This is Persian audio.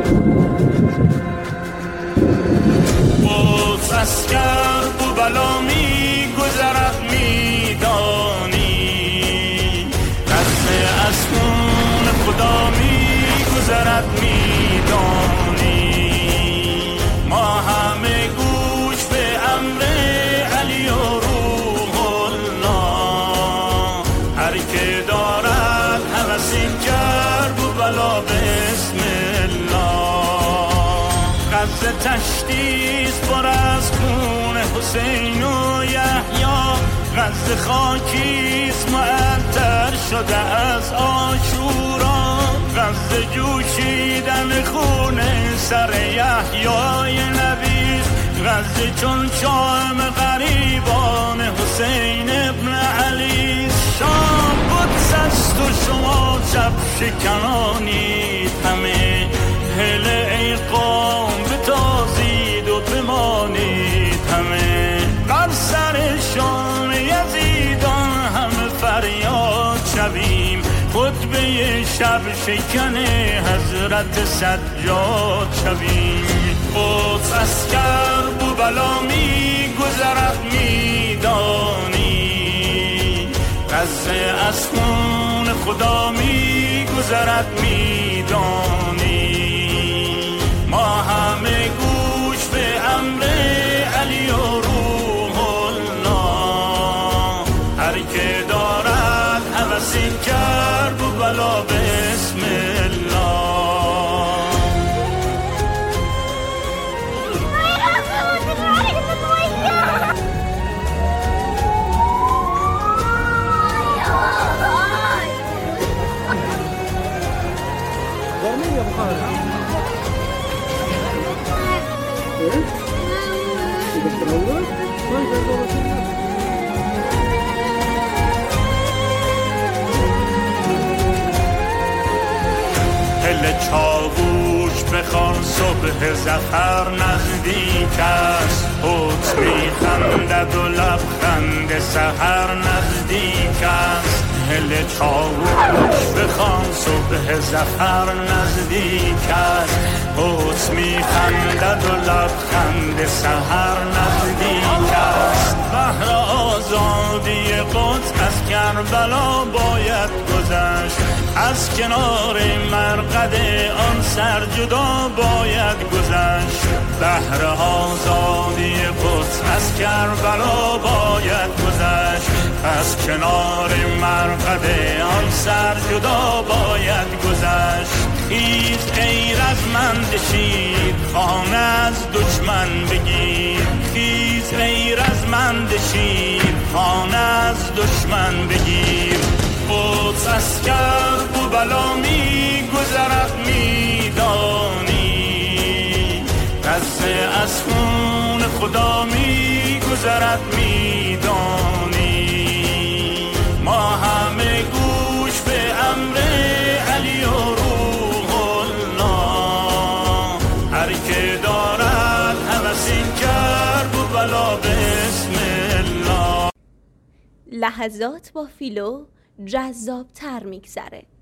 قدس اسکر بو بلا می گذرد میدانی، غزه از خون خدا می گذرد میدانی. ما همه گوش به امر علی و روح الله، هر که دارد هوسی کرب و بلا بسم الله. غزه تشتیست پر از خون حسین و یحیی، غزه خاکیست معطر شده از عاشورا، غزه جوشیدن خون سر یحیای نبی، غزه چون شام غریبان حسین ابن علی. شام قدس است و شما شب شکنانید همه، هله ای قوم بتازید و بمانید همه. بر سر شام یزیدان همه فریاد شویم، خطبه شب شکن حضرت سجاد شویم. قدس اسکر بو بلا می گذرد میدانی، غزه از خون خدا می گذرد میدانی. ما همه گوش به امر علی و روح الله، هر که دارد هوسی کرب و بلا بسم الله. هل چاووش بخوان صبح ظفر نزدیک است، قدس میخندد و لبخند سحر نزدیک است. هل چاووش بخوان صبح ظفر نزدیک است، قدس میخندد و لبخند سحر نزدیک است. بحر آزادی قدس از کربلا باید گذشت، از کنار مرقد آن سر جدا باید گذشت. بحر آزادی قدس از کربلا باید گذشت، از کنار مرقد آن سر جدا باید گذشت. خیز ای رزمند شیر خانه از دشمن بگیر، خیز ای رزمند شیر خانه از دشمن بگیر. قدس اسکر بو بلا می گذرد میدانی، غزه از خون خدا می گذرد میدانی. ما همه گوش به امر علی و روح الله، هر که دارد هوسی کرب و بلا بسم الله. لحظات با فیلو جذاب تر میگذره.